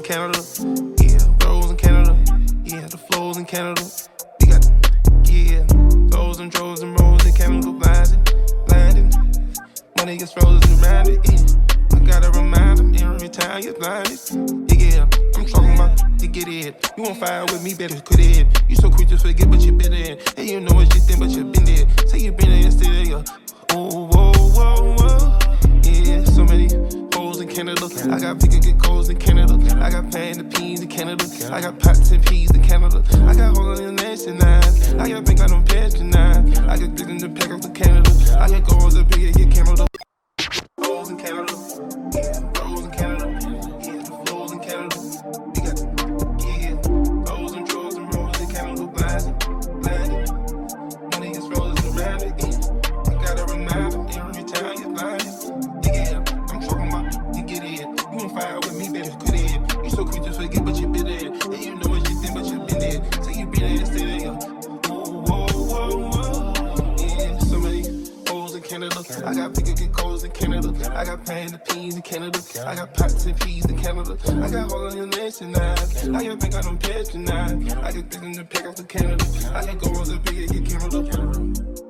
Canada. Yeah, rose in Canada. Yeah, the flows in Canada. We got those and droves and rolls in Canada. Blinding. Money gets frozen around it. Yeah. I gotta remind them every time you're blinded. Yeah, I'm talking about to get it. You won't fire with me, better quit it. You so quick to forget, but you been in. Hey, you know what you think, but you been there. Say you been there still, yeah. Oh, whoa, whoa, whoa. Yeah, so many holes in Canada. I got bigger good goals in Canada. I got pan and peas in Canada. I got pots and peas in Canada. I got holes in the nation nine. I got bank on them passion nine. I got big in the pack up to Canada. I got goals up here, yeah, Canada. Holes in Canada. Yeah, holes in Canada. Yeah, the flows in Canada. We got, holes and drawers and rolls in Canada. Blinding. Money is frozen around it. Yeah. I gotta remind them every time you're blinded. Yeah, I'm talking about you get it. You won't fire with me, better quit it. You so quick to forget, but you been there. Hey, you know what you think, but you been there. Say you been there still, yeah. Whoa. Yeah, so many holes in Canada. I got bigger good goals in Canada. I got pan and peas in Canada. I got pots and peas in Canada. I got holes in the nation nine. I got bank on them passion nine. I got big in the pack up to Canada. I got goals up here, yeah, Canada.